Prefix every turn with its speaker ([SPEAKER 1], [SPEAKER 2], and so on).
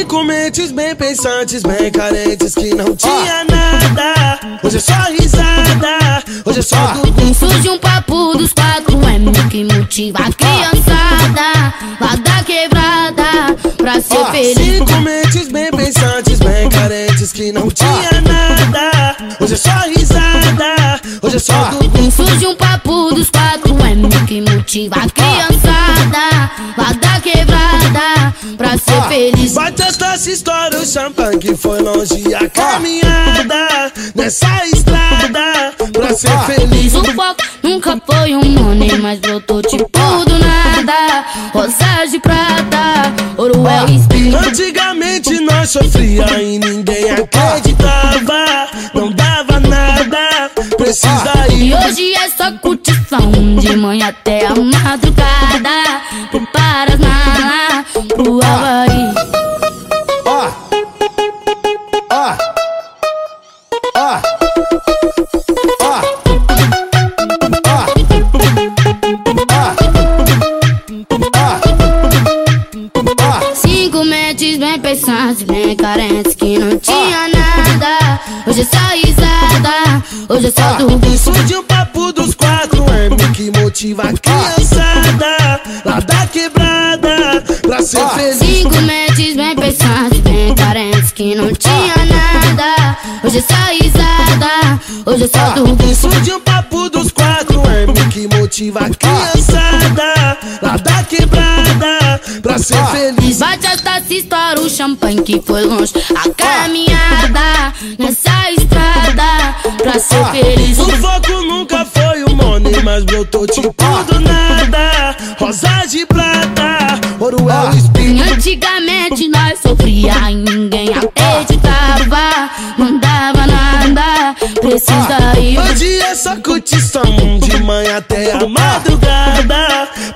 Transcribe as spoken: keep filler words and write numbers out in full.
[SPEAKER 1] Cinco mentes bem pensantes, bem carentes, que não tinha nada. Hoje é só risada, hoje é só tudo.
[SPEAKER 2] Surge um papo dos quatro M que motiva a criançada lá da quebrada pra ser feliz.
[SPEAKER 1] Cinco mentes bem pensantes, bem carentes, que não tinha nada. Hoje é só risada, hoje é só tudo.
[SPEAKER 2] Surge um papo dos quatro M que motiva a criançada lá da quebrada pra ser feliz.
[SPEAKER 1] Vai testar se estoura o champanhe, que foi longe a caminhada nessa estrada pra ser feliz.
[SPEAKER 2] O foco nunca foi um money, mas brotou tipo do nada. Rosas de prata, ouro é o espinho.
[SPEAKER 1] Antigamente nós sofria e ninguém acreditava, não dava nada, precisa ir.
[SPEAKER 2] E hoje é só curtição, de manhã até a madrugada. Prepara as malas pro Havaí.
[SPEAKER 1] Ó, ó, ó, ó, ó.
[SPEAKER 2] Cinco mentes bem pensantes, bem carentes, que não tinha nada. Hoje é só risada, hoje é só tudo.
[SPEAKER 1] Surge um papo dos quatro M que motiva a criançada lá da quebrada pra ser feliz.
[SPEAKER 2] Cinco mentes bem pensantes, bem carentes, que não tinha nada. Hoje é só risada, hoje é só tudo.
[SPEAKER 1] Surge um papo dos quatro M que motiva a criançada lá da quebrada pra ser feliz.
[SPEAKER 2] Vai testar se estoura o champanhe, que foi longe a caminhada nessa estrada pra ser feliz.
[SPEAKER 1] O foco nunca foi o money, mas brotou tipo do nada. Rosas de prata, ouro é o espinho.
[SPEAKER 2] Antigamente nós sofria e ninguém acreditava, não dava nada, precisa ir.
[SPEAKER 1] Hoje é só curtição, de manhã até a madrugada.